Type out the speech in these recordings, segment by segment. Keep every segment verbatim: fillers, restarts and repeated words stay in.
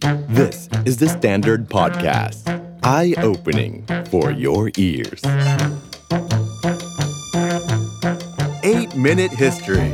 This is the Standard Podcast. Eye-opening for your ears. eight minute History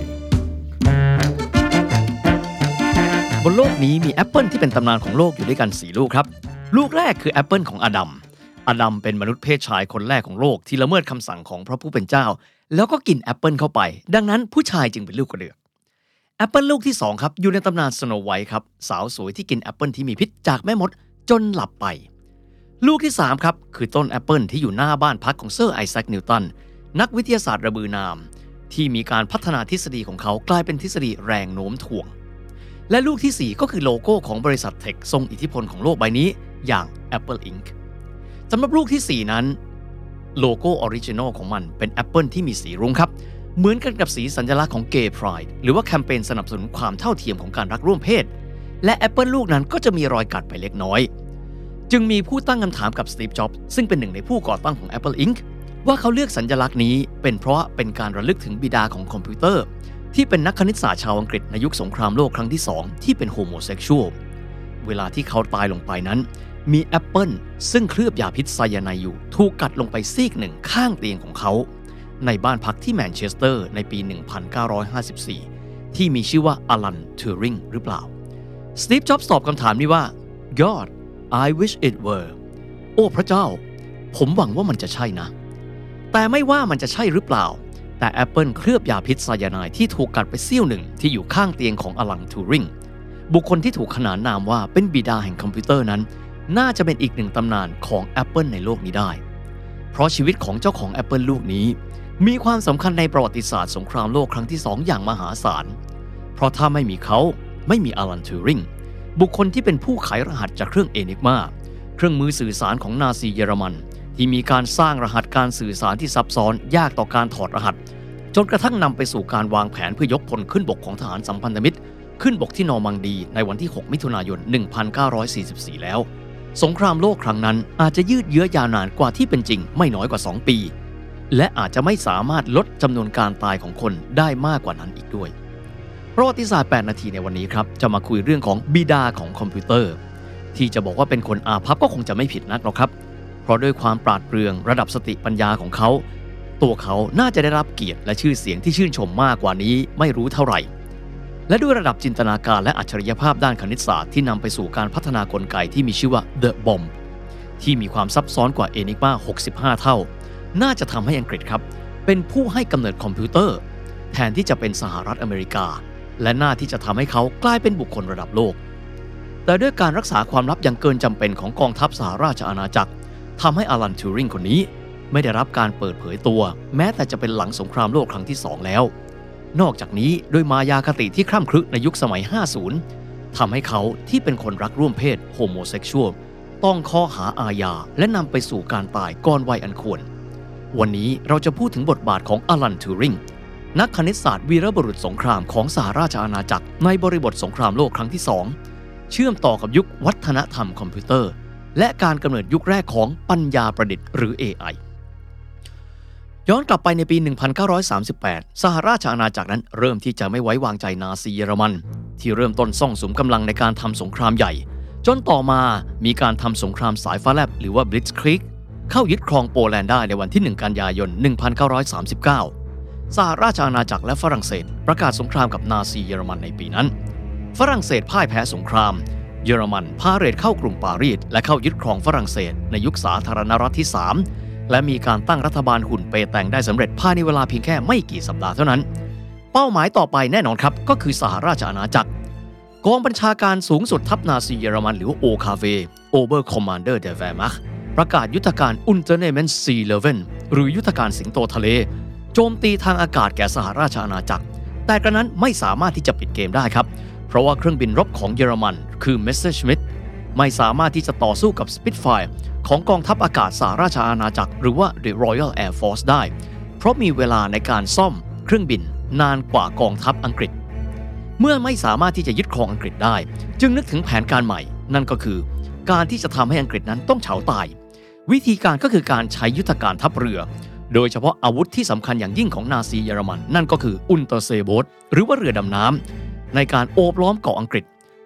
บนโลกนี้มีแอปเปิลที่เป็นตำนานของโลกอยู่ด้วยกันสี่ลูกครับลูกแรกคือแอปเปิลของอาดัมอาดัมเป็นมนุษย์เพศชายคนแรกของโลกที่ละเมิดคำสั่งของพระผู้เป็นเจ้าแล้วก็กินแอปเปิลเข้าไปดังนั้นผู้ชายจึงเป็นลูกกระเดือกแอปเปิลลูกที่สองครับอยู่ในตำนานสโนไวท์ครับสาวสวยที่กินแอปเปิลที่มีพิษจากแม่มดจนหลับไปลูกที่สามครับคือต้นแอปเปิลที่อยู่หน้าบ้านพักของเซอร์ไอแซคนิวตันนักวิทยาศาสตร์ระบือนามที่มีการพัฒนาทฤษฎีของเขากลายเป็นทฤษฎีแรงโน้มถ่วงและลูกที่สี่ก็คือโลโก้ของบริษัทเทคทรงอิทธิพลของโลกใบนี้อย่าง Apple อิงค์ สำหรับลูกที่สี่นั้นโลโก้ออริจินอลของมันเป็นแอปเปิลที่มีสีรุ้งครับเหมือนกันกับสีสัญลักษณ์ของ Gay Pride หรือว่าแคมเปญสนับสนุนความเท่าเทียมของการรักร่วมเพศและแอปเปิลลูกนั้นก็จะมีรอยกัดไปเล็กน้อยจึงมีผู้ตั้งคำถามกับสตีฟ จ็อบส์ซึ่งเป็นหนึ่งในผู้ก่อตั้งของ Apple อิงค์ ว่าเขาเลือกสัญลักษณ์นี้เป็นเพราะเป็นการระลึกถึงบิดาของคอมพิวเตอร์ที่เป็นนักคณิตศาสตร์ชาวอังกฤษในยุคสงครามโลกครั้งที่สองที่เป็นโฮโมเซ็กชวลเวลาที่เขาตายลงไปนั้นมีแอปเปิลซึ่งเคลือบยาพิษไซยาไนด์อยู่ถูกกัดลงไปซีกหนึ่งข้างเตียงของเขาในบ้านพักที่แมนเชสเตอร์ในปี หนึ่งพันเก้าร้อยห้าสิบสี่ ที่มีชื่อว่าอลัน ทูริงหรือเปล่าสตีฟ จ็อบส์ตอบคำถามนี้ว่า God I wish it were โอ้พระเจ้าผมหวังว่ามันจะใช่นะแต่ไม่ว่ามันจะใช่หรือเปล่าแต่แอปเปิลเคลือบยาพิษไซยาไนด์ที่ถูกกัดไปเสี้ยวหนึ่งที่อยู่ข้างเตียงของอลัน ทูริงบุคคลที่ถูกขนานนามว่าเป็นบิดาแห่งคอมพิวเตอร์นั้นน่าจะเป็นอีกหนึ่งตำนานของ Apple ในโลกนี้ได้เพราะชีวิตของเจ้าของ Apple ลูกนี้มีความสำคัญในประวัติศาสตร์สงครามโลกครั้งที่สองอย่างมหาศาลเพราะถ้าไม่มีเขาไม่มีอลัน ทูริงบุคคลที่เป็นผู้ไขรหัสจากเครื่องเอนิกมาเครื่องมือสื่อสารของนาซีเยอรมันที่มีการสร้างรหัสการสื่อสารที่ซับซ้อนยากต่อการถอดรหัสจนกระทั่งนำไปสู่การวางแผนเพื่อยกพลขึ้นบกของทหารสัมพันธมิตรขึ้นบกที่นอร์มังดีในวันที่หกมิถุนายน หนึ่งพันเก้าร้อยสี่สิบสี่ แล้วสงครามโลกครั้งนั้นอาจจะยืดเยื้อยาวนานกว่าที่เป็นจริงไม่น้อยกว่าสองปีและอาจจะไม่สามารถลดจำนวนการตายของคนได้มากกว่านั้นอีกด้วยประวัติศาสตร์แปดนาทีในวันนี้ครับจะมาคุยเรื่องของบิดาของคอมพิวเตอร์ที่จะบอกว่าเป็นคนอาภัพก็คงจะไม่ผิดนักหรอกครับเพราะด้วยความปราดเปรื่องระดับสติปัญญาของเขาตัวเขาน่าจะได้รับเกียรติและชื่อเสียงที่ชื่นชมมากกว่านี้ไม่รู้เท่าไหร่และด้วยระดับจินตนาการและอัจฉริยภาพด้านคณิตศาสตร์ที่นำไปสู่การพัฒนากลไกที่มีชื่อว่า The Bomb ที่มีความซับซ้อนกว่า Enigma หกสิบห้า เท่าน่าจะทำให้อังกฤษครับเป็นผู้ให้กำเนิดคอมพิวเตอร์แทนที่จะเป็นสหรัฐอเมริกาและน่าที่จะทำให้เขากลายเป็นบุคคลระดับโลกแต่ด้วยการรักษาความลับอย่างเกินจำเป็นของกองทัพสหราชอาณาจักรทำให้อลัน ทูริงคนนี้ไม่ได้รับการเปิดเผยตัวแม้แต่จะเป็นหลังสงครามโลกครั้งที่สองแล้วนอกจากนี้ด้วยมายาคติที่คร่ำครึในยุคสมัยห้าสิบทำให้เขาที่เป็นคนรักร่วมเพศโฮโมเซ็กชวลต้องข้อหาอาญาและนำไปสู่การตายก่อนวัยอันควรวันนี้เราจะพูดถึงบทบาทของอลัน ทูริงนักคณิตศาสตร์วีรบุรุษสงครามของสหราชอาณาจักรในบริบทสงครามโลกครั้งที่สองเชื่อมต่อกับยุควัฒนธรรมคอมพิวเตอร์และการกำเนิดยุคแรกของปัญญาประดิษฐ์หรือ เอ ไอ ย้อนกลับไปในปี หนึ่งพันเก้าร้อยสามสิบแปด สหราชอาณาจักรนั้นเริ่มที่จะไม่ไว้วางใจนาซีเยอรมันที่เริ่มต้นซ่องสุมกำลังในการทำสงครามใหญ่จนต่อมามีการทำสงครามสายฟ้าแลบหรือว่า Blitzkrieg เข้ายึดครองโปแลนด์ได้ในวันที่หนึ่งกันยายน หนึ่งพันเก้าร้อยสามสิบเก้า สหราชอาณาจักรและฝรั่งเศสประกาศสงครามกับนาซีเยอรมันในปีนั้นฝรั่งเศสพ่ายแพ้สงครามเยอรมันพาเหรดเข้ากรุงปารีสและเข้ายึดครองฝรั่งเศสในยุคสาธารณรัฐที่สามและมีการตั้งรัฐบาลหุ่นเปแตงได้สำเร็จภายในเวลาเพียงแค่ไม่กี่สัปดาห์เท่านั้นเป้าหมายต่อไปแน่นอนครับก็คือสหราชอาณาจักรกองบัญชาการสูงสุดทัพนาซีเยอรมันหรือว่า โอ คา วี Oberkommandeur der Wehrmacht ประกาศยุทธการ Unternehmen Sea Löwen หรือยุทธการสิงโตทะเลโจมตีทางอากาศแก่สหราชอาณาจักรแต่กระนั้นไม่สามารถที่จะปิดเกมได้ครับเพราะว่าเครื่องบินรบของเยอรมันคือ Messerschmitt ไม่สามารถที่จะต่อสู้กับ Spitfire ของกองทัพอากาศสหราชอาณาจักรหรือว่า The Royal Air Force ได้เพราะมีเวลาในการซ่อมเครื่องบินนานกว่ากองทัพอังกฤษเมื่อไม่สามารถที่จะยึดครองอังกฤษได้จึงนึกถึงแผนการใหม่นั่นก็คือการที่จะทำให้อังกฤษนั้นต้องเฉาตายวิธีการก็คือการใช้ยุทธการทัพเรือโดยเฉพาะอาวุธที่สำคัญอย่างยิ่งของนาซีเยอรมันนั่นก็คืออุนเตอร์เซโบทหรือว่าเรือดำน้ำในการโอบล้อมเกาะอังกฤษ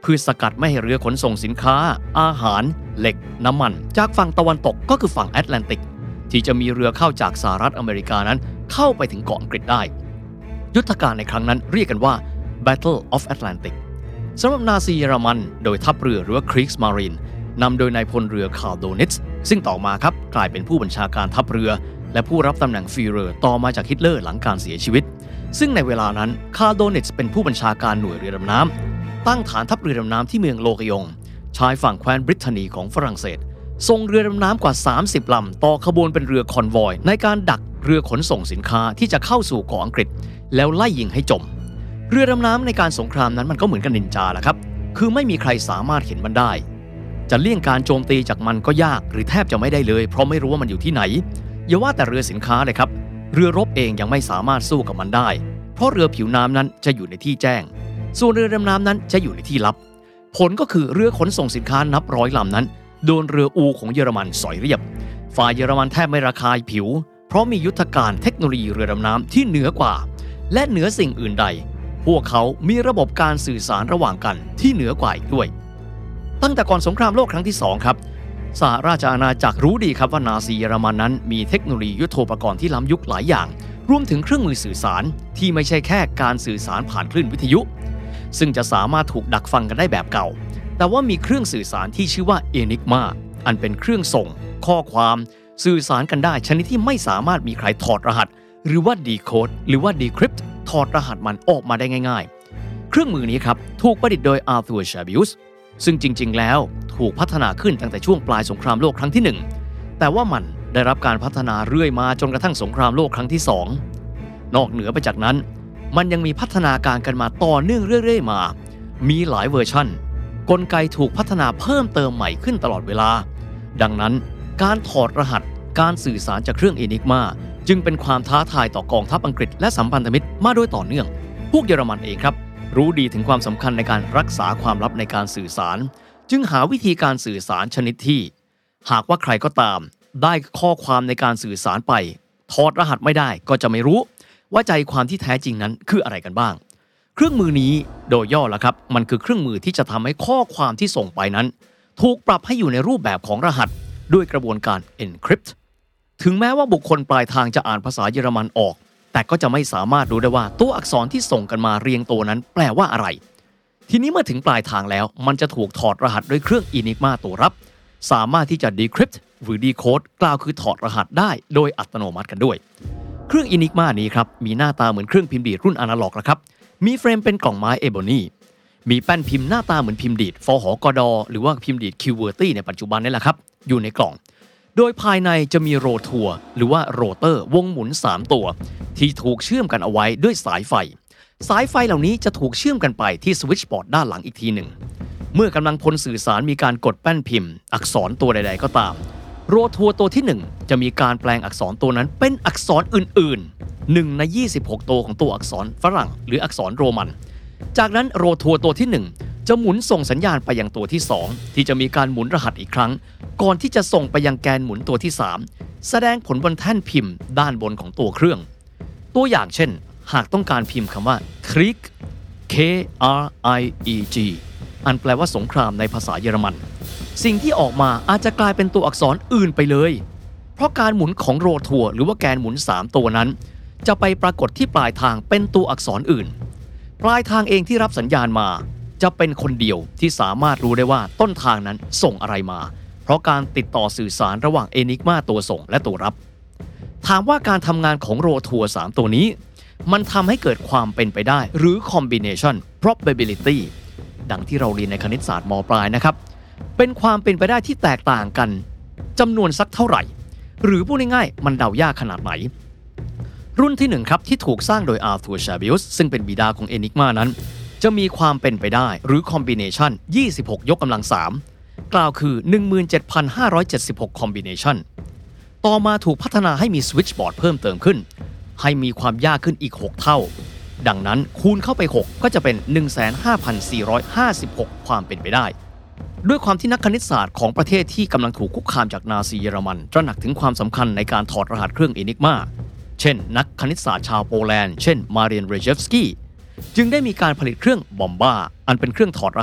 เพื่อสกัดไม่ให้เรือขนส่งสินค้าอาหารเหล็กน้ำมันจากฝั่งตะวันตกก็คือฝั่งแอตแลนติกที่จะมีเรือเข้าจากสหรัฐอเมริกานั้นเข้าไปถึงเกาะอังกฤษได้ยุทธการในครั้งนั้นเรียกกันว่า Battle of Atlantic สำหรับนาซีเยอรมันโดยทัพเรือหรือว่า Kriegsmarine นำโดยนายพลเรือคาร์ลโดนิตซ์ซึ่งต่อมาครับกลายเป็นผู้บัญชาการทัพเรือและผู้รับตำแหน่งฟีเรอร์ต่อมาจากฮิตเลอร์หลังการเสียชีวิตซึ่งในเวลานั้นคาร์ลโดนิตซ์เป็นผู้บัญชาการหน่วยเรือดำน้ำตั้งฐานทัพเรือดำน้ำที่เมืองโลกยงชายฝั่งแคว้นบริเตนีของฝรั่งเศสส่งเรือดำน้ำกว่าสามสิบลำต่อขบวนเป็นเรือคอนวอยในการดักเรือขนส่งสินค้าที่จะเข้าสู่เกาะอังกฤษแล้วไล่ยิงให้จมเรือดำน้ำในการสงครามนั้นมันก็เหมือนกับนินจาแหละครับคือไม่มีใครสามารถเห็นมันได้จะเลี่ยงการโจมตีจากมันก็ยากหรือแทบจะไม่ได้เลยเพราะไม่รู้ว่ามันอยู่ที่ไหนอย่าว่าแต่เรือสินค้าเลยครับเรือรบเองยังไม่สามารถสู้กับมันได้เพราะเรือผิวน้ำนั้นจะอยู่ในที่แจ้งส่วนเรือดำน้ำนั้นจะอยู่ในที่ลับผลก็คือเรือขนส่งสินค้านับร้อยลำนั้นโดนเรืออูของเยอรมันสอยเรียบฝ่ายเยอรมันแทบไม่ระคายผิวเพราะมียุทธการเทคโนโลยีเรือดำน้ำที่เหนือกว่าและเหนือสิ่งอื่นใดพวกเขามีระบบการสื่อสารระหว่างกันที่เหนือกว่าอีกด้วยตั้งแต่ก่อนสงครามโลกครั้งที่สองครับสหราชอาณาจักรรู้ดีครับว่านาซีเยอรมันนั้นมีเทคโนโลยียุทโธปกรณ์ที่ล้ำยุคหลายอย่างรวมถึงเครื่องมือสื่อสารที่ไม่ใช่แค่การสื่อสารผ่านคลื่นวิทยุซึ่งจะสามารถถูกดักฟังกันได้แบบเก่าแต่ว่ามีเครื่องสื่อสารที่ชื่อว่า Enigma อันเป็นเครื่องส่งข้อความสื่อสารกันได้ชนิดที่ไม่สามารถมีใครถอดรหัสหรือว่า decode หรือว่า decrypt ถอดรหัสมันออกมาได้ง่ายๆเครื่องมือนี้ครับถูกประดิษฐ์โดย Arthur Schabius ซึ่งจริงๆแล้วถูกพัฒนาขึ้นตั้งแต่ช่วงปลายสงครามโลกครั้งที่หนึ่งแต่ว่ามันได้รับการพัฒนาเรื่อยมาจนกระทั่งสงครามโลกครั้งที่สองนอกเหนือไปจากนั้นมันยังมีพัฒนาการกันมาต่อเนื่องเรื่อยๆมามีหลายเวอร์ชันกลไกถูกพัฒนาเพิ่มเติมใหม่ขึ้นตลอดเวลาดังนั้นการถอดรหัสการสื่อสารจากเครื่อง Enigma จึงเป็นความท้าทายต่อกองทัพอังกฤษและสัมพันธมิตรมาโดยต่อเนื่องพวกเยอรมันเองครับรู้ดีถึงความสำคัญในการรักษาความลับในการสื่อสารจึงหาวิธีการสื่อสารชนิดที่หากว่าใครก็ตามได้ข้อความในการสื่อสารไปถอดรหัสไม่ได้ก็จะไม่รู้ว่าใจความที่แท้จริงนั้นคืออะไรกันบ้างเครื่องมือนี้โดยย่อแล้วครับมันคือเครื่องมือที่จะทำให้ข้อความที่ส่งไปนั้นถูกปรับให้อยู่ในรูปแบบของรหัสด้วยกระบวนการ encrypt ถึงแม้ว่าบุคคลปลายทางจะอ่านภาษาเยอรมันออกแต่ก็จะไม่สามารถรู้ได้ว่าตัวอักษรที่ส่งกันมาเรียงตัวนั้นแปลว่าอะไรทีนี้เมื่อถึงปลายทางแล้วมันจะถูกถอดรหัสด้วยเครื่อง Enigma ตัวรับสามารถที่จะ decrypt หรือ decode กล่าวคือถอดรหัสได้โดยอัตโนมัติกันด้วยเครื่อง Enigma นี้ครับมีหน้าตาเหมือนเครื่องพิมพ์ดีดรุ่นอนาล็อกนะครับมีเฟรมเป็นกล่องไม้เอโบนีมีแป้นพิมพ์หน้าตาเหมือนพิมพ์ดีดฟหกดหรือว่าพิมพ์ดีดคิวเวอร์ตี้ในปัจจุบันนี่แหละครับอยู่ในกล่องโดยภายในจะมีโรทัวร์หรือว่าโรเตอร์วงหมุนสามตัวที่ถูกเชื่อมกันเอาไว้ด้วยสายไฟสายไฟเหล่านี้จะถูกเชื่อมกันไปที่สวิตช์บอร์ดด้านหลังอีกทีหนึ่งเมื่อกำลังพลสื่อสารมีการกดแป้นพิมพ์อักษรตัวใดๆก็ตามโรทัวร์ตัวที่หนึ่งจะมีการแปลงอักษรตัวนั้นเป็นอักษรอื่นๆหนึ่งในยี่สิบหกตัวของตัวอักษรฝรั่งหรืออักษรโรมันจากนั้นโรทัวร์ตัวที่หนึ่งจะหมุนส่งสัญญาณไปยังตัวที่สองที่จะมีการหมุนรหัสอีกครั้งก่อนที่จะส่งไปยังแกนหมุนตัวที่สามแสดงผลบนแท่นพิมพ์ด้านบนของตัวเครื่องตัวอย่างเช่นหากต้องการพิมพ์คำว่า Krieg K R I E G อันแปลว่าสงครามในภาษาเยอรมันสิ่งที่ออกมาอาจจะกลายเป็นตัวอักษรอื่นไปเลยเพราะการหมุนของโรทัวร์หรือว่าแกนหมุนสามตัวนั้นจะไปปรากฏที่ปลายทางเป็นตัวอักษรอื่นปลายทางเองที่รับสัญญาณมาจะเป็นคนเดียวที่สามารถรู้ได้ว่าต้นทางนั้นส่งอะไรมาเพราะการติดต่อสื่อสารระหว่าง Enigma ตัวส่งและตัวรับถามว่าการทำงานของโรทัวร์สามตัวนี้มันทำให้เกิดความเป็นไปได้หรือ combination probability ดังที่เราเรียนในคณิตศาสตร์ม.ปลายนะครับเป็นความเป็นไปได้ที่แตกต่างกันจำนวนสักเท่าไหร่หรือพูดง่ายๆมันเดายากขนาดไหนรุ่นที่หนึ่งครับที่ถูกสร้างโดย Arthur Schabius ซึ่งเป็นบิดาของ Enigma นั้นจะมีความเป็นไปได้หรือ combination ยี่สิบหกยกกำลังสามกล่าวคือ หนึ่งหมื่นเจ็ดพันห้าร้อยเจ็ดสิบหก combination ต่อมาถูกพัฒนาให้มี switchboard เพิ่มเติมขึ้นให้มีความยากขึ้นอีกหกเท่าดังนั้นคูณเข้าไปหกก็จะเป็น หนึ่งแสนห้าพันสี่ร้อยห้าสิบหก ความเป็นไปได้ด้วยความที่นักคณิตศาสตร์ของประเทศที่กำลังถูกคุกคามจากนาซีเยอรมันตระหนักถึงความสำคัญในการถอดรหัสเครื่อง Enigma เช่นนักคณิตศาสตร์ชาวโปแลนด์เช่นมาเรียน เรเจฟสกี้จึงได้มีการผลิตเครื่องบอมบ้าอันเป็นเครื่องถอดรหัส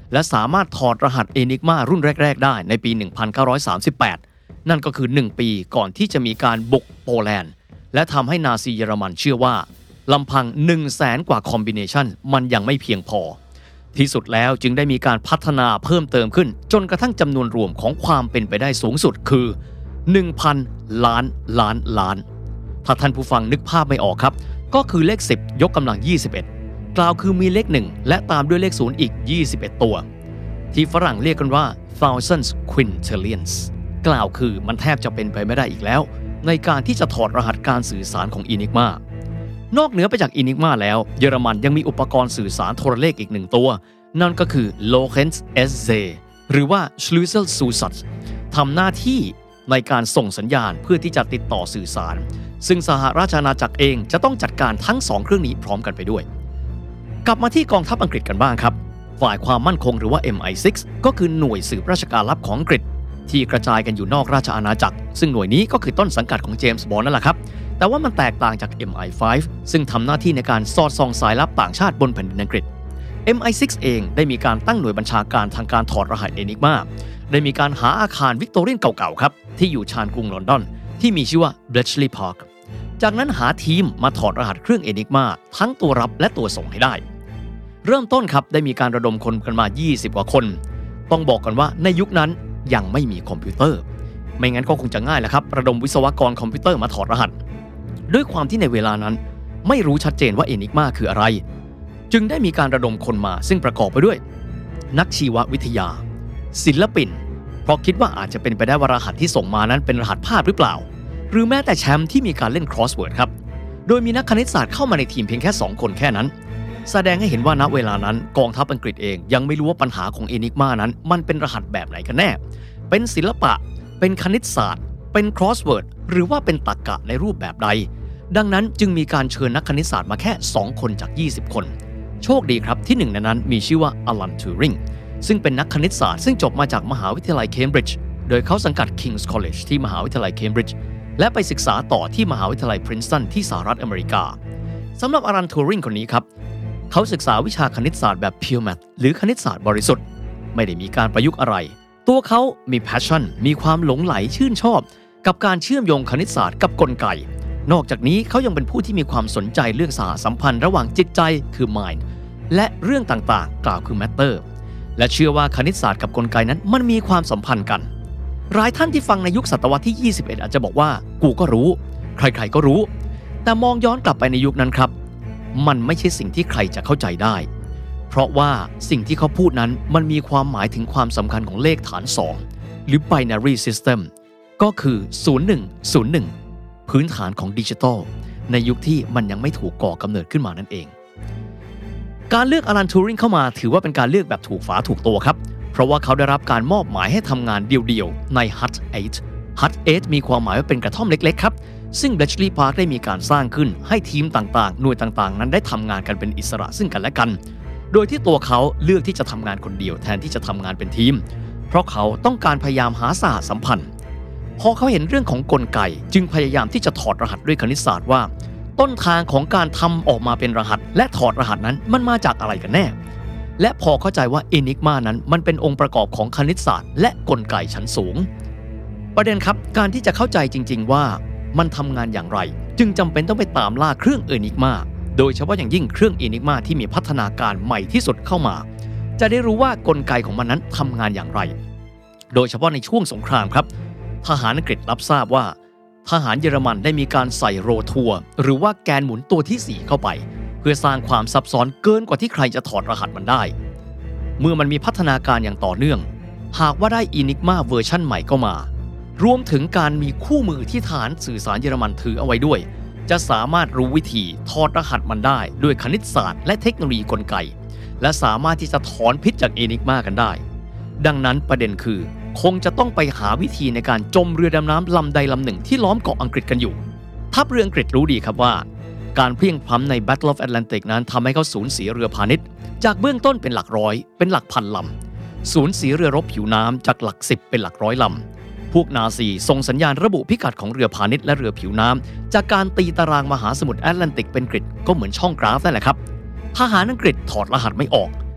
และสามารถถอดรหัสเอนิกมารุ่นแรกๆได้ในปีหนึ่งพันเก้าร้อยสามสิบแปดนั่นก็คือหนึ่งปีก่อนที่จะมีการบุกโปแลนด์และทำให้นาซีเยอรมันเชื่อว่าลำพัง หนึ่งแสน กว่าคอมบิเนชันมันยังไม่เพียงพอที่สุดแล้วจึงได้มีการพัฒนาเพิ่มเติมขึ้นจนกระทั่งจำนวนรวมของความเป็นไปได้สูงสุดคือ หนึ่งพัน ล้านล้านล้านถ้าท่านผู้ฟังนึกภาพไม่ออกครับก็คือเลขสิบยกกำลังยี่สิบเอ็ดกล่าวคือมีเลขหนึ่งและตามด้วยเลขศูนย์อีกยี่สิบเอ็ดตัวที่ฝรั่งเรียกกันว่า thousands quintillions กล่าวคือมันแทบจะเป็นไปไม่ได้อีกแล้วในการที่จะถอดรหัสการสื่อสารของ Enigma นอกเหนือไปจาก Enigma แล้วเยอรมันยังมีอุปกรณ์สื่อสารโทรเลขอีกหนึ่งตัวนั่นก็คือ Lorenz เอส เซ หรือว่า Schlüsselzusatz ทำหน้าที่ในการส่งสัญญาณเพื่อที่จะติดต่อสื่อสารซึ่งสหราชอาณาจักรเองจะต้องจัดการทั้งสองเครื่องนี้พร้อมกันไปด้วยกลับมาที่กองทัพอังกฤษกันบ้างครับฝ่ายความมั่นคงหรือว่า เอ็ม ไอ ซิกซ์ ก็คือหน่วยสืบราชการลับของอังกฤษที่กระจายกันอยู่นอกราชอาณาจักรซึ่งหน่วยนี้ก็คือต้นสังกัดของเจมส์บอนด์นั่นแหละครับแต่ว่ามันแตกต่างจาก เอ็ม ไอ ไฟว์ ซึ่งทำหน้าที่ในการสอดส่องสายลับต่างชาติบนแผ่นดินอังกฤษ เอ็ม ไอ ซิกซ์ เองได้มีการตั้งหน่วยบัญชาการทางการถอดรหัสเอนิกมาได้มีการหาอาคารวิกตอเรียนเก่าๆครับที่อยู่ชานกรุงลอนดอนที่มีชื่อว่า Bletchley Park จากนั้นหาทีมมาถอดรหัสเครื่องเอนิกมาทั้งตัวรับและตัวส่งให้ได้เริ่มต้นครับได้มีการระดมคนกันมายี่สิบกว่าคนต้องบอกกันว่าในยุคนั้นยังไม่มีคอมพิวเตอร์ไม่งั้นก็คงจะง่ายแหละครับระดมวิศวกรคอมพิวเตอร์มาถอดรหัสด้วยความที่ในเวลานั้นไม่รู้ชัดเจนว่าเอนิกมาคืออะไรจึงได้มีการระดมคนมาซึ่งประกอบไปด้วยนักชีววิทยาศิลปินเพราะคิดว่าอาจจะเป็นไปได้ว่ารหัสที่ส่งมานั้นเป็นรหัสภาพหรือเปล่าหรือแม้แต่แชมป์ที่มีการเล่น crossword ครับโดยมีนักคณิตศาสตร์เข้ามาในทีมเพียงแค่สองคนแค่นั้นแสดงให้เห็นว่าณเวลานั้นกองทัพอังกฤษเองยังไม่รู้ว่าปัญหาของเอนิกมานั้นมันเป็นรหัสแบบไหนกันแน่เป็นศิลปะเป็นคณิตศาสตร์เป็น crossword หรือว่าเป็นตรรกะในรูปแบบใดดังนั้นจึงมีการเชิญนักคณิตศาสตร์มาแค่สองคนจากยี่สิบคนโชคดีครับที่หนึ่งในนั้นมีชื่อว่าอลัน ทูริงซึ่งเป็นนักคณิตศาสตร์ซึ่งจบมาจากมหาวิทยาลัยเคมบริดจ์โดยเขาสังกัด King's College ที่มหาวิทยาลัยเคมบริดจ์และไปศึกษาต่อที่มหาวิทยาลัยพรินสตันที่สหรัฐอเมริกาสำหรับอลัน ทูริงคนนี้ครับเขาศึกษาวิชาคณิตศาสตร์แบบ pure math หรือคณิตศาสตร์บริสุทธิ์ไม่ได้มีการประยุกต์อะไรตัวเขามี passion มีความหลงไหลชื่นชอบกับการเชื่อมโยงคณิตศาสตร์กับกลไกนอกจากนี้เขายังเป็นผู้ที่มีความสนใจเรื่องสหสัมพันธ์ระหว่างจิตใจคือ mind และเรื่องต่างๆกล่าวคือ matter และเชื่อว่าคณิตศาสตร์กับกลไกนั้นมันมีความสัมพันธ์กันหลายท่านที่ฟังในยุคศตวรรษที่ยี่สิบเอ็ดอาจจะบอกว่ากูก็รู้ใครๆก็รู้แต่มองย้อนกลับไปในยุคนั้นครับมันไม่ใช่สิ่งที่ใครจะเข้าใจได้เพราะว่าสิ่งที่เขาพูดนั้นมันมีความหมายถึงความสำคัญของเลขฐานสองหรือ binary system ก็คือศูนย์ หนึ่ง ศูนย์ หนึ่งพื้นฐานของดิจิทัลในยุคที่มันยังไม่ถูกก่อกำเนิดขึ้นมานั่นเองการเลือกอลัน ทูริงเข้ามาถือว่าเป็นการเลือกแบบถูกฝาถูกตัวครับเพราะว่าเขาได้รับการมอบหมายให้ทำงานเดี่ยวๆใน ฮัท แปด ฮัท แปด มีความหมายว่าเป็นกระท่อมเล็กๆครับซึ่ง Bletchley Park ได้มีการสร้างขึ้นให้ทีมต่างๆหน่วยต่างๆนั้นได้ทำงานกันเป็นอิสระซึ่งกันและกันโดยที่ตัวเขาเลือกที่จะทำงานคนเดียวแทนที่จะทำงานเป็นทีมเพราะเขาต้องการพยายามหาสหสัมพันธ์พอเขาเห็นเรื่องของกลไกจึงพยายามที่จะถอดรหัสด้วยคณิตศาสตร์ว่าต้นทางของการทำออกมาเป็นรหัสและถอดรหัสนั้นมันมาจากอะไรกันแน่และพอเข้าใจว่า Enigma นั้นมันเป็นองค์ประกอบของคณิตศาสตร์และกลไกชั้นสูงประเด็นครับการที่จะเข้าใจจริงๆว่ามันทำงานอย่างไรจึงจำเป็นต้องไปตามล่าเครื่อง Enigma โดยเฉพาะอย่างยิ่งเครื่อง Enigma ที่มีพัฒนาการใหม่ที่สุดเข้ามาจะได้รู้ว่ากลไกของมันนั้นทำงานอย่างไรโดยเฉพาะในช่วงสงครามครับทหารอังกฤษรับทราบว่าทหารเยอรมันได้มีการใส่โรทัวร์หรือว่าแกนหมุนตัวที่สี่เข้าไปเพื่อสร้างความซับซ้อนเกินกว่าที่ใครจะถอดรหัสมันได้เมื่อมันมีพัฒนาการอย่างต่อเนื่องหากว่าได้ Enigma เวอร์ชั่นใหม่เข้ามารวมถึงการมีคู่มือที่ฐานสื่อสารเยอรมันถือเอาไว้ด้วยจะสามารถรู้วิธีถอดรหัสมันได้ด้วยคณิตศาสตร์และเทคโนโลยีกลไกและสามารถที่จะถอนพิษจาก Enigma กันได้ดังนั้นประเด็นคือคงจะต้องไปหาวิธีในการจมเรือดำน้ำลำใดลำหนึ่งที่ล้อมเกาะอังกฤษกันอยู่ทัพเรืออังกฤษรู้ดีครับว่าการเพลียงพล้ำใน Battle of Atlantic นั้นทำให้เขาสูญเสียเรือพาณิชย์จากเบื้องต้นเป็นหลักร้อยเป็นหลักพันลำสูญเสียเรือรบผิวน้ำจากหลักสิบเป็นหลักร้อยลำพวกนาซีส่งสัญญาณระบุพิกัดของเรือพาณิชย์และเรือผิวน้ำจากการตีตารางมหาสมุทรแอตแลนติกเป็นกริดก็เหมือนช่องกราฟนั่นแหละครับทหารอังกฤษถอดรหัสไม่ออก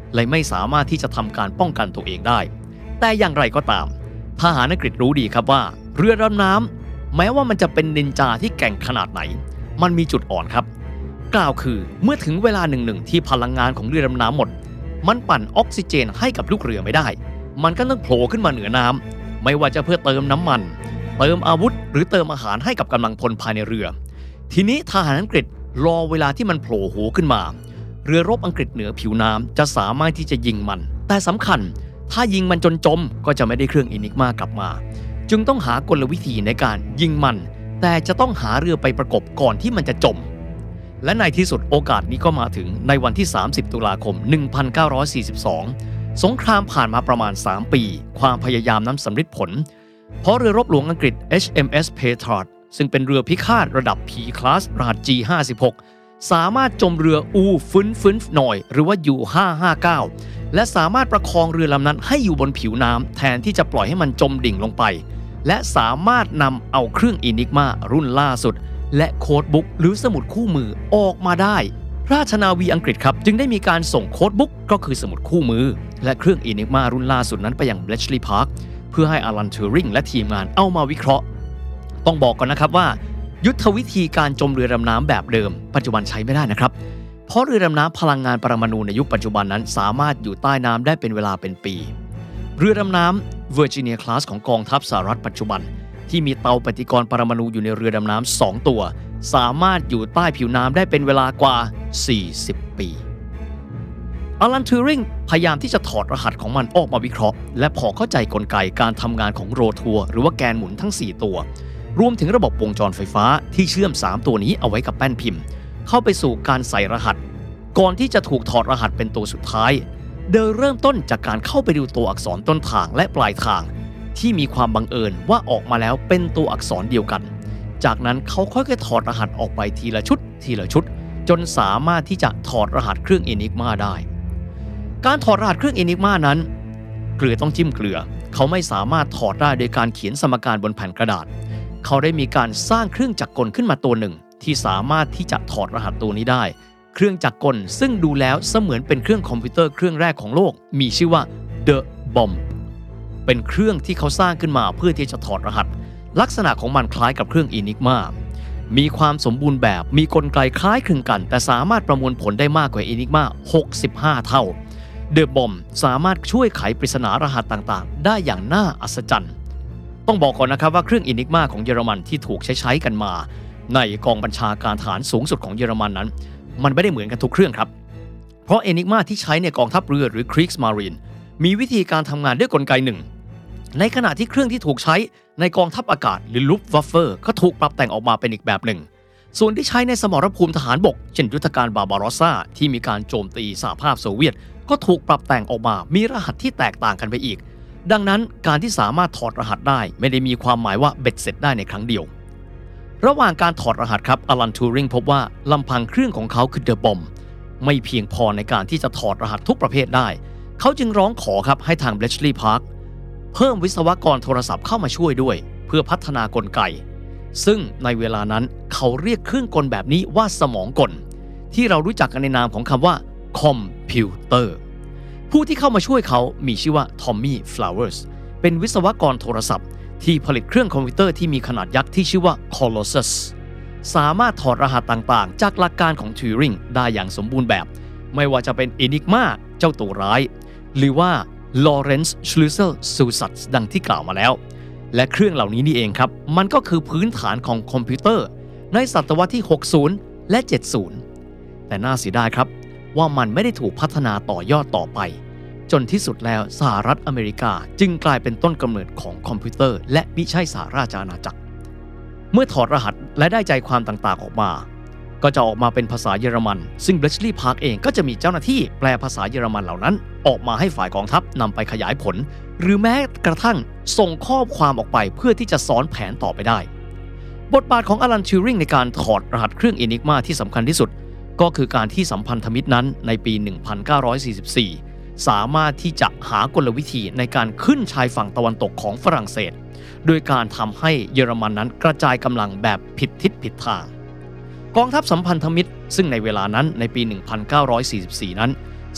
เลยไม่สามารถที่จะทำการป้องกันตัวเองได้แต่อย่างไรก็ตามทหารอังกฤษรู้ดีครับว่าเรือดำน้ำแม้ว่ามันจะเป็นนินจาที่แกร่งขนาดไหนมันมีจุดอ่อนครับกล่าวคือเมื่อถึงเวลาหนึ่งๆที่พลังงานของเรือดำน้ำหมดมันปั่นออกซิเจนให้กับลูกเรือไม่ได้มันก็ต้องโผล่ขึ้นมาเหนือน้ำไม่ว่าจะเพื่อเติมน้ำมันเติมอาวุธหรือเติมอาหารให้กับกำลังพลภายในเรือทีนี้ทหารอังกฤษรอเวลาที่มันโผล่หัวขึ้นมาเรือรบอังกฤษเหนือผิวน้ำจะสามารถที่จะยิงมันแต่สำคัญถ้ายิงมันจนจมก็จะไม่ได้เครื่องอินิกมากลับมาจึงต้องหากลวิธีในการยิงมันแต่จะต้องหาเรือไปประกบก่อนที่มันจะจมและในที่สุดโอกาสนี้ก็มาถึงในวันที่สามสิบตุลาคมหนึ่งพันเก้าร้อยสี่สิบสองสงครามผ่านมาประมาณสามปีความพยายามนั้นสำเร็จผลเพราะเรือรบหลวงอังกฤษ เอช เอ็ม เอส Patriot ซึ่งเป็นเรือพิฆาตระดับ P Class รหัส จี ห้าสิบหก สามารถจมเรืออูฟื้นฟื้นหน่อยหรือว่า ยู ห้าห้าเก้า และสามารถประคองเรือลำนั้นให้อยู่บนผิวน้ำแทนที่จะปล่อยให้มันจมดิ่งลงไปและสามารถนำเอาเครื่องอินิกมารุ่นล่าสุดและโค้ดบุ๊กหรือสมุดคู่มือออกมาได้ราชนาวีอังกฤษครับจึงได้มีการส่งโค้ดบุ๊กก็คือสมุดคู่มือและเครื่องอินิกมารุ่นล่าสุดนั้นไปยัง Bletchley Park เพื่อให้อลัน ทูริงและทีมงานเอามาวิเคราะห์ต้องบอกก่อนนะครับว่ายุทธวิธีการจมเรือดำน้ำแบบเดิมปัจจุบันใช้ไม่ได้นะครับเพราะเรือดำน้ำพลังงานปรมาณูในยุคปัจจุบันนั้นสามารถอยู่ใต้น้ำได้เป็นเวลาเป็นปีเรือดำน้ำ Virginia Class ของกองทัพสหรัฐปัจจุบันที่มีเตาปฏิกรณ์ปรมาณูอยู่ในเรือดำน้ำสองตัวสามารถอยู่ใต้ผิวน้ำได้เป็นเวลากว่าสี่สิบปีอลัน ทูริงพยายามที่จะถอดรหัสของมันออกมาวิเคราะห์และพอเข้าใจกลไกการทำงานของโรทัวร์หรือว่าแกนหมุนทั้งสี่ตัวรวมถึงระบบวงจรไฟฟ้าที่เชื่อมสามตัวนี้เอาไว้กับแป้นพิมพ์เข้าไปสู่การใส่รหัสก่อนที่จะถูกถอดรหัสเป็นตัวสุดท้ายโดยเริ่มต้นจากการเข้าไปดูตัวอักษรต้นทางและปลายทางที่มีความบังเอิญว่าออกมาแล้วเป็นตัวอักษรเดียวกันจากนั้นเขาค่อยๆถอดรหัสออกไปทีละชุดทีละชุดจนสามารถที่จะถอดรหัสเครื่อง Enigma ได้การถอดรหัสเครื่อง Enigma นั้นเกลือต้องจิ้มเกลือเขาไม่สามารถถอดได้โดยการเขียนสมการบนแผ่นกระดาษเขาได้มีการสร้างเครื่องจักรกลขึ้นมาตัวหนึ่งที่สามารถที่จะถอดรหัสตัวนี้ได้เครื่องจักรกลซึ่งดูแล้วเสมือนเป็นเครื่องคอมพิวเตอร์เครื่องแรกของโลกมีชื่อว่า The Bomb เป็นเครื่องที่เขาสร้างขึ้นมาเพื่อที่จะถอดรหัสลักษณะของมันคล้ายกับเครื่อง Enigma มีความสมบูรณ์แบบมีกลไกคล้ายคลึงกันแต่สามารถประมวลผลได้มากกว่า Enigma หกสิบห้าเท่า The Bomb สามารถช่วยไขปริศนารหัสต่างๆได้อย่างน่าอัศจรรย์ต้องบอกก่อนนะครับว่าเครื่อง Enigma ของเยอรมันที่ถูกใช้ใช้กันมาในกองบัญชาการทหารสูงสุดของเยอรมันนั้นมันไม่ได้เหมือนกันทุกเครื่องครับเพราะ Enigma ที่ใช้ในกองทัพเรือหรือ Kriegsmarine มีวิธีการทำงานด้วยกลไกหนึ่งในขณะที่เครื่องที่ถูกใช้ในกองทัพอากาศหรือ Luftwaffe ก็ถูกปรับแต่งออกมาเป็นอีกแบบหนึ่งส่วนที่ใช้ในสมรภูมิทหารบกเช่นยุทธการบาบาโรซาที่มีการโจมตีสหภาพโซเวียตก็ถูกปรับแต่งออกมามีรหัสที่แตกต่างกันไปอีกดังนั้นการที่สามารถถอดรหัสได้ไม่ได้มีความหมายว่าเบ็ดเสร็จได้ในครั้งเดียวระหว่างการถอดรหัสครับอลัน ทูริงพบว่าลำพังเครื่องของเขาคือ The Bomb ไม่เพียงพอในการที่จะถอดรหัสทุกประเภทได้เขาจึงร้องขอครับให้ทาง Bletchley Park เพิ่มวิศวกรโทรศัพท์เข้ามาช่วยด้วยเพื่อพัฒนากลไกซึ่งในเวลานั้นเขาเรียกเครื่องกลแบบนี้ว่าสมองกลที่เรารู้จักกันในนามของคำว่าคอมพิวเตอร์ผู้ที่เข้ามาช่วยเขามีชื่อว่าทอมมี่ฟลาวเวอร์สเป็นวิศวกรโทรศัพท์ที่ผลิตเครื่องคอมพิวเตอร์ที่มีขนาดยักษ์ที่ชื่อว่า Colossus สามารถถอดรหัสต่างๆจากหลักการของ Turing ได้อย่างสมบูรณ์แบบไม่ว่าจะเป็น Enigma เจ้าตัวร้ายหรือว่า Lorentz Schlüssel Zusatz ดังที่กล่าวมาแล้วและเครื่องเหล่านี้นี่เองครับมันก็คือพื้นฐานของคอมพิวเตอร์ในศตวรรษที่หกสิบและเจ็ดสิบแต่น่าเสียดายครับว่ามันไม่ได้ถูกพัฒนาต่อยอดต่อไปจนที่สุดแล้วสหรัฐอเมริกาจึงกลายเป็นต้นกำเนิดของคอมพิวเตอร์และมิใช่สหราชอาณาจักรเมื่อถอดรหัสและได้ใจความต่างๆออกมาก็จะออกมาเป็นภาษาเยอรมันซึ่ง Bletchley Park เองก็จะมีเจ้าหน้าที่แปลภาษาเยอรมันเหล่านั้นออกมาให้ฝ่ายกองทัพนำไปขยายผลหรือแม้กระทั่งส่งข้อความออกไปเพื่อที่จะสอนแผนต่อไปได้บทบาทของอลัน ทูริงในการถอดรหัสเครื่อง Enigma ที่สำคัญที่สุดก็คือการที่สัมพันธมิตรนั้นในปี หนึ่งพันเก้าร้อยสี่สิบสี่ สามารถที่จะหากลวิธีในการขึ้นชายฝั่งตะวันตกของฝรั่งเศสโดยการทำให้เยอรมันนั้นกระจายกำลังแบบผิดทิศผิดทางกองทัพสัมพันธมิตรซึ่งในเวลานั้นในปี หนึ่งพันเก้าร้อยสี่สิบสี่ นั้น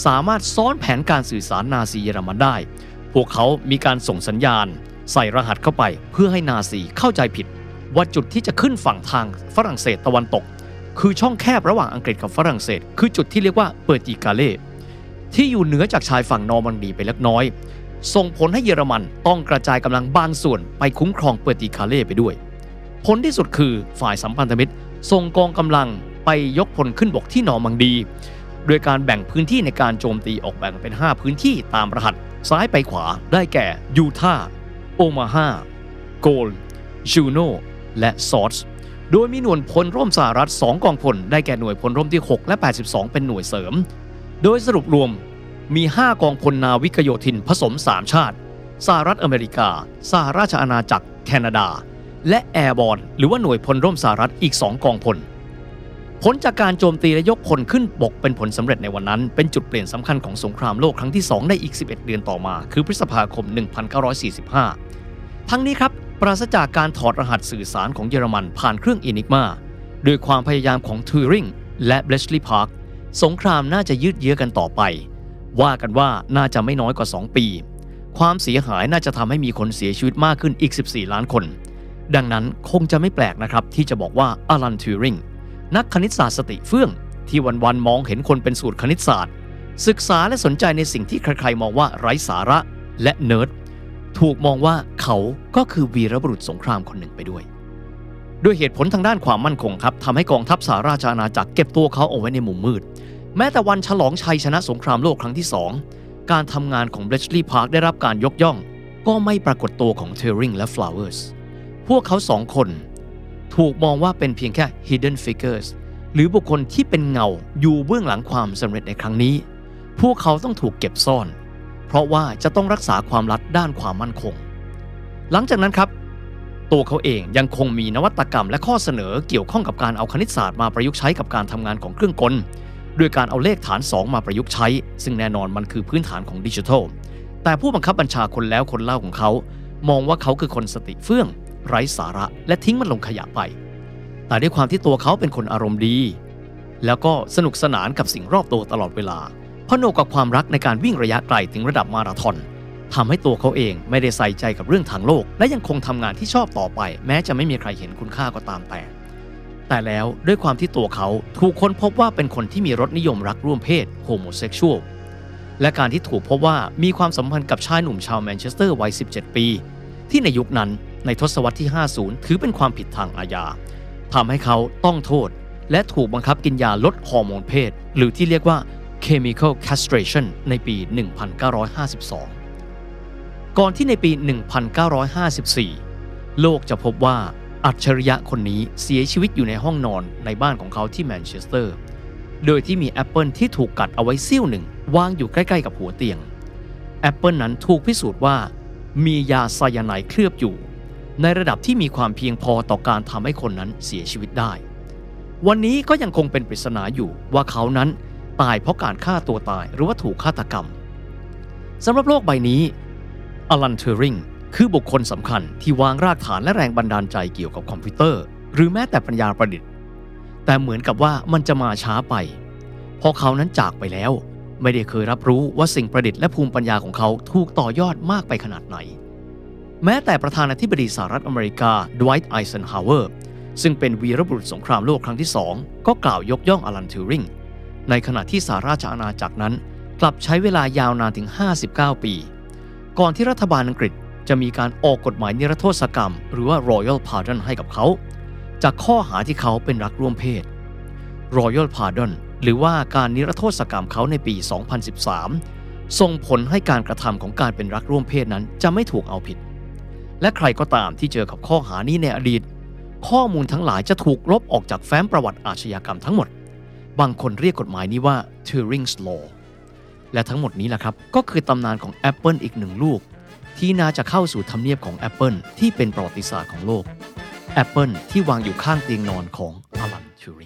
สามารถซ้อนแผนการสื่อสารนาซีเยอรมันได้พวกเขามีการส่งสัญญาณใส่รหัสเข้าไปเพื่อให้นาซีเข้าใจผิดว่าจุดที่จะขึ้นฝั่งทางฝรั่งเศสตะวันตกคือช่องแคบระหว่างอังกฤษกับฝรั่งเศสคือจุดที่เรียกว่าเปอร์ติกาเล่ที่อยู่เหนือจากชายฝั่งนอร์มันดีไปเล็กน้อยส่งผลให้เยอรมันต้องกระจายกำลังบางส่วนไปคุ้มครองเปอร์ติกาเล่ไปด้วยผลที่สุดคือฝ่ายสัมพันธมิตรส่งกองกำลังไปยกพลขึ้นบกที่นอร์มันดีโดยการแบ่งพื้นที่ในการโจมตีออกแบ่งเป็นห้าพื้นที่ตามรหัสซ้ายไปขวาได้แก่ยูทาห์โอมาฮาโกลจูโนและซอร์สโดยมีหน่วยพลร่มสหรัฐสองกองพลได้แก่หน่วยพลร่มที่หกและแปดสิบสองเป็นหน่วยเสริมโดยสรุปรวมมีห้ากองพลนาวิกโยธินผสมสามชาติสหรัฐอเมริกาสหราชอาณาจักรแคนาดาและแอร์บอร์นหรือว่าหน่วยพลร่มสหรัฐอีกสองกองพลผลจากการโจมตีและยกพลขึ้นบกเป็นผลสำเร็จในวันนั้นเป็นจุดเปลี่ยนสำคัญของสงครามโลกครั้งที่สองในอีกสิบเอ็ดเดือนต่อมาคือพฤษภาคมหนึ่งพันเก้าร้อยสี่สิบห้าทั้งนี้ครับปราศจากการถอดรหัสสื่อสารของเยอรมันผ่านเครื่องอินิกมาโดยความพยายามของทูริงและเบลชลีย์พาร์คสงครามน่าจะยืดเยื้อกันต่อไปว่ากันว่าน่าจะไม่น้อยกว่าสองปีความเสียหายน่าจะทำให้มีคนเสียชีวิตมากขึ้นอีกสิบสี่ล้านคนดังนั้นคงจะไม่แปลกนะครับที่จะบอกว่าอลัน ทูริงนักคณิตศาสตร์สติเฟื่องที่วันๆมองเห็นคนเป็นสูตรคณิตศาสตร์ศึกษาและสนใจในสิ่งที่ใครๆมองว่าไร้สาระและเนิร์ดถูกมองว่าเขาก็คือวีรบุรุษสงครามคนหนึ่งไปด้วยด้วยเหตุผลทางด้านความมั่นคงครับทำให้กองทัพสหราชอาณาจักรเก็บตัวเขาเอาไว้ในมุมมืดแม้แต่วันฉลองชัยชนะสงครามโลกครั้งที่สองการทำงานของเบลชลีย์พาร์คได้รับการยกย่องก็ไม่ปรากฏตัวของเทอริงและฟลาวเวอร์สพวกเขาสองคนถูกมองว่าเป็นเพียงแค่ hidden figures หรือบุคคลที่เป็นเงาอยู่เบื้องหลังความสำเร็จในครั้งนี้พวกเขาต้องถูกเก็บซ่อนเพราะว่าจะต้องรักษาความลับด้านความมั่นคงหลังจากนั้นครับตัวเขาเองยังคงมีนวัตกรรมและข้อเสนอเกี่ยวข้องกับการเอาคณิตศาสตร์มาประยุกต์ใช้กับการทำงานของเครื่องกลโดยการเอาเลขฐานสองมาประยุกต์ใช้ซึ่งแน่นอนมันคือพื้นฐานของดิจิทัลแต่ผู้บังคับบัญชาคนแล้วคนเล่าของเขามองว่าเขาคือคนสติเฟื่องไร้สาระและทิ้งมันลงขยะไปแต่ด้วยความที่ตัวเขาเป็นคนอารมณ์ดีแล้วก็สนุกสนานกับสิ่งรอบตัวตลอดเวลาผนวกกับความรักในการวิ่งระยะไกลถึงระดับมาราธอนทำให้ตัวเขาเองไม่ได้ใส่ใจกับเรื่องทางโลกและยังคงทำงานที่ชอบต่อไปแม้จะไม่มีใครเห็นคุณค่าก็ตามแต่แต่แล้วด้วยความที่ตัวเขาถูกค้นพบว่าเป็นคนที่มีรสนิยมรักร่วมเพศโฮโมเซ็กชวลและการที่ถูกพบว่ามีความสัมพันธ์กับชายหนุ่มชาวแมนเชสเตอร์วัยสิบเจ็ดปีที่ในยุคนั้นในทศวรรษที่ห้าสิบถือเป็นความผิดทางอาญาทำให้เขาต้องโทษและถูกบังคับกินยาลดฮอร์โมนเพศหรือที่เรียกว่า chemical castration ในปี หนึ่งพันเก้าร้อยห้าสิบสอง ก่อนที่ในปี หนึ่งพันเก้าร้อยห้าสิบสี่ โลกจะพบว่าอัจฉริยะคนนี้เสียชีวิตอยู่ในห้องนอนในบ้านของเขาที่แมนเชสเตอร์โดยที่มีแอปเปิลที่ถูกกัดเอาไว้ซิ่วหนึ่งวางอยู่ใกล้ๆกับหัวเตียงแอปเปิลนั้นถูกพิสูจน์ว่ามียาไซยาไนด์เคลือบอยู่ในระดับที่มีความเพียงพอต่อการทำให้คนนั้นเสียชีวิตได้วันนี้ก็ยังคงเป็นปริศนาอยู่ว่าเขานั้นตายเพราะการฆ่าตัวตายหรือว่าถูกฆาตกรรมสำหรับโลกใบนี้อลัน ทูริงคือบุคคลสำคัญที่วางรากฐานและแรงบันดาลใจเกี่ยวกับคอมพิวเตอร์หรือแม้แต่ปัญญาประดิษฐ์แต่เหมือนกับว่ามันจะมาช้าไปพอเขานั้นจากไปแล้วไม่ได้เคยรับรู้ว่าสิ่งประดิษฐ์และภูมิปัญญาของเขาถูกต่อยอดมากไปขนาดไหนแม้แต่ประธานาธิบดีสหรัฐอเมริกาดไวท์ ไอเซนฮาวเวอร์ซึ่งเป็นวีรบุรุษสงครามโลกครั้งที่สองก็กล่าวยกย่องอลัน ทูริงในขณะที่สหราชอาณาจักรนั้นกลับใช้เวลายาวนานถึงห้าสิบเก้าปีก่อนที่รัฐบาลอังกฤษจะมีการออกกฎหมายนิรโทษกรรมหรือว่า Royal Pardon ให้กับเขาจากข้อหาที่เขาเป็นรักร่วมเพศ Royal Pardon หรือว่าการนิรโทษกรรมเขาในปี สองพันสิบสาม ส่งผลให้การกระทำของการเป็นรักร่วมเพศนั้นจะไม่ถูกเอาผิดและใครก็ตามที่เจอกับข้อหานี้ในอดีตข้อมูลทั้งหลายจะถูกลบออกจากแฟ้มประวัติอาชญากรรมทั้งหมดบางคนเรียกกฎหมายนี้ว่า Turing's Law และทั้งหมดนี้แหละครับก็คือตำนานของ Apple อีกหนึ่งลูกที่น่าจะเข้าสู่ทำเนียบของ Apple ที่เป็นประวัติศาสตร์ของโลก Apple ที่วางอยู่ข้างเตียงนอนของอลัน ทูริง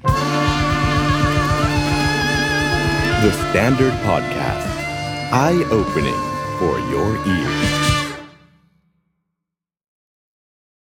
The Standard Podcast Eye Opening for Your Ears